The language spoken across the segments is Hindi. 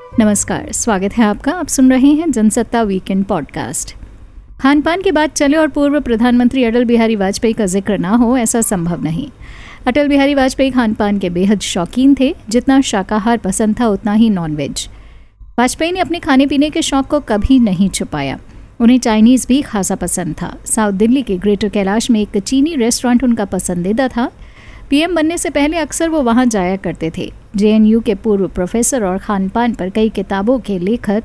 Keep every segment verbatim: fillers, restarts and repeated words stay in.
नमस्कार, स्वागत है आपका। आप सुन रहे हैं जनसत्ता वीकेंड पॉडकास्ट। खान पान की बात चले और पूर्व प्रधानमंत्री अटल बिहारी वाजपेयी का जिक्र ना हो, ऐसा संभव नहीं। अटल बिहारी वाजपेयी खान पान के बेहद शौकीन थे। जितना शाकाहार पसंद था उतना ही नॉनवेज। वाजपेयी ने अपने खाने पीने के शौक को कभी नहीं छुपाया। उन्हें चाइनीज़ भी खासा पसंद था। साउथ दिल्ली के ग्रेटर कैलाश में एक चीनी रेस्टोरेंट उनका पसंदीदा था। पीएम बनने से पहले अक्सर वो वहाँ जाया करते थे। जेएनयू के पूर्व प्रोफेसर और खान पान पर कई किताबों के लेखक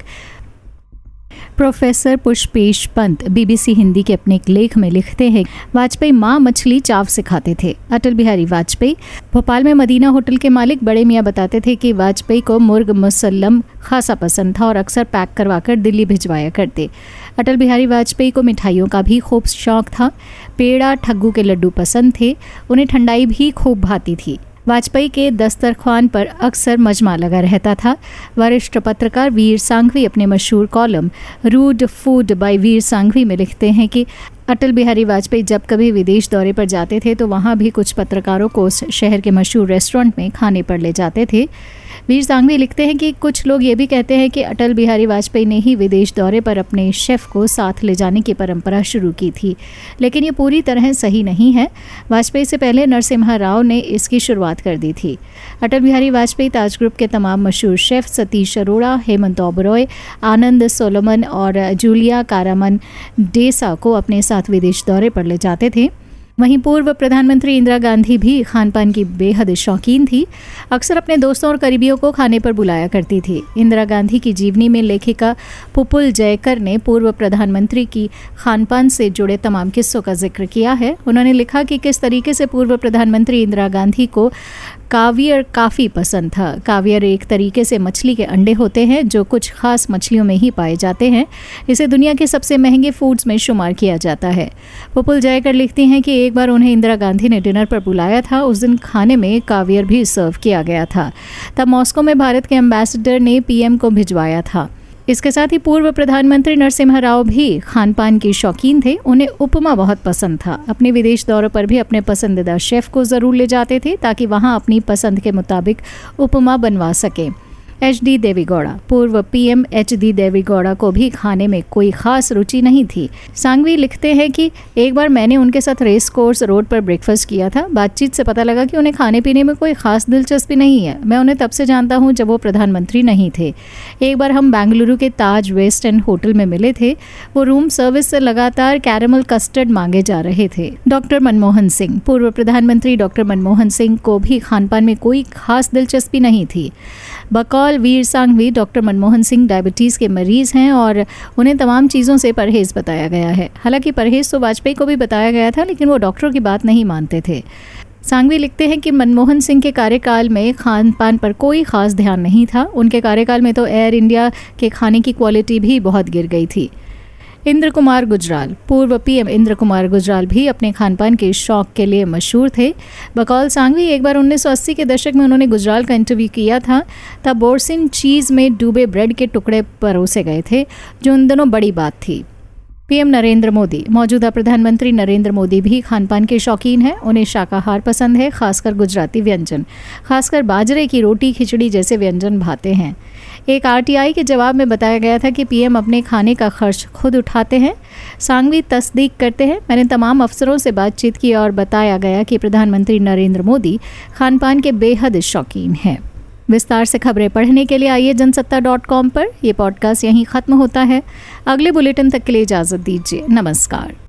प्रोफेसर पुष्पेश पंत बीबीसी हिंदी के अपने एक लेख में लिखते हैं, वाजपेयी माँ मछली चाव से खाते थे। अटल बिहारी वाजपेयी भोपाल में मदीना होटल के मालिक बड़े मियाँ बताते थे कि वाजपेयी को मुर्ग मुसल्लम खासा पसंद था और अक्सर पैक करवाकर दिल्ली भिजवाया करते। अटल बिहारी वाजपेयी को मिठाइयों का भी खूब शौक था। पेड़ा, ठग्गू के लड्डू पसंद थे। उन्हें ठंडाई भी खूब भाती थी। वाजपेयी के दस्तरख्वान पर अक्सर मजमा लगा रहता था। वरिष्ठ पत्रकार वीर सांघवी अपने मशहूर column rude food by Vir Sanghvi में लिखते हैं कि अटल बिहारी वाजपेयी जब कभी विदेश दौरे पर जाते थे तो वहाँ भी कुछ पत्रकारों को उस शहर के मशहूर रेस्टोरेंट में खाने पर ले जाते थे। वीर सांघवी लिखते हैं कि कुछ लोग ये भी कहते हैं कि अटल बिहारी वाजपेयी ने ही विदेश दौरे पर अपने शेफ़ को साथ ले जाने की परंपरा शुरू की थी, लेकिन ये पूरी तरह सही नहीं है। वाजपेयी से पहले नरसिम्हा राव ने इसकी शुरुआत कर दी थी। अटल बिहारी वाजपेयी ताज ग्रुप के तमाम मशहूर शेफ़ सतीश अरोड़ा, हेमंत ओबरॉय, आनंद सोलोमन और जूलिया कारामन डेसा को अपने साथ विदेश दौरे पर ले जाते थे। वहीं पूर्व प्रधानमंत्री इंदिरा गांधी भी खान पान की बेहद शौकीन थी। अक्सर अपने दोस्तों और करीबियों को खाने पर बुलाया करती थी। इंदिरा गांधी की जीवनी में लेखिका पुपुल जयकर ने पूर्व प्रधानमंत्री की खान पान से जुड़े तमाम किस्सों का जिक्र किया है। उन्होंने लिखा कि किस तरीके से पूर्व प्रधानमंत्री इंदिरा गांधी को कावियर काफ़ी पसंद था। कावियर एक तरीके से मछली के अंडे होते हैं जो कुछ खास मछलियों में ही पाए जाते हैं। इसे दुनिया के सबसे महंगे फूड्स में शुमार किया जाता है। पुपुल जयकर लिखती हैं कि एक बार उन्हें इंदिरा गांधी ने डिनर पर बुलाया था। उस दिन खाने में कावियर भी सर्व किया गया था। तब मॉस्को में भारत के एम्बेसडर ने पीएम को भिजवाया था। इसके साथ ही पूर्व प्रधानमंत्री नरसिम्हा राव भी खान पान के शौकीन थे। उन्हें उपमा बहुत पसंद था। अपने विदेश दौरों पर भी अपने पसंदीदा शेफ़ को ज़रूर ले जाते थे ताकि वहाँ अपनी पसंद के मुताबिक उपमा बनवा सकें। एच डी देवेगौड़ा पूर्व पीएम एच डी देवेगौड़ा को भी खाने में कोई खास रुचि नहीं थी। सांघवी लिखते हैं कि एक बार मैंने उनके साथ रेस कोर्स रोड पर ब्रेकफास्ट किया था। बातचीत से पता लगा कि उन्हें खाने पीने में कोई खास दिलचस्पी नहीं है। मैं उन्हें तब से जानता हूं जब वो प्रधानमंत्री नहीं थे। एक बार हम बेंगलुरु के ताज वेस्ट एंड होटल में मिले थे। वो रूम सर्विस से लगातार कैरेमल कस्टर्ड मांगे जा रहे थे। डॉक्टर मनमोहन सिंह पूर्व प्रधानमंत्री डॉक्टर मनमोहन सिंह को भी खान पान में कोई खास दिलचस्पी नहीं थी। बकौल वीर सांघवी डॉक्टर मनमोहन सिंह डायबिटीज़ के मरीज़ हैं और उन्हें तमाम चीज़ों से परहेज़ बताया गया है। हालांकि परहेज़ तो वाजपेयी को भी बताया गया था, लेकिन वो डॉक्टरों की बात नहीं मानते थे। सांघवी लिखते हैं कि मनमोहन सिंह के कार्यकाल में खान पान पर कोई ख़ास ध्यान नहीं था। उनके कार्यकाल में तो एयर इंडिया के खाने की क्वालिटी भी बहुत गिर गई थी। इंद्र कुमार गुजराल पूर्व पीएम इंद्र कुमार गुजराल भी अपने खान पान के शौक के लिए मशहूर थे। बकौल सांघवी एक बार उन्नीस सौ अस्सी के दशक में उन्होंने गुजराल का इंटरव्यू किया था। तब बोरसिन चीज़ में डूबे ब्रेड के टुकड़े परोसे गए थे, जो उन दिनों बड़ी बात थी। पीएम नरेंद्र मोदी मौजूदा प्रधानमंत्री नरेंद्र मोदी भी खान पान के शौकीन हैं। उन्हें शाकाहार पसंद है, खासकर गुजराती व्यंजन, खासकर बाजरे की रोटी, खिचड़ी जैसे व्यंजन भाते हैं। एक आरटीआई के जवाब में बताया गया था कि पीएम अपने खाने का खर्च खुद उठाते हैं। सांघवी तस्दीक करते हैं, मैंने तमाम अफसरों से बातचीत की और बताया गया कि प्रधानमंत्री नरेंद्र मोदी खान पान के बेहद शौकीन हैं। विस्तार से खबरें पढ़ने के लिए आइए जनसत्ता डॉट कॉम पर। यह पॉडकास्ट यहीं ख़त्म होता है। अगले बुलेटिन तक के लिए इजाज़त दीजिए। नमस्कार।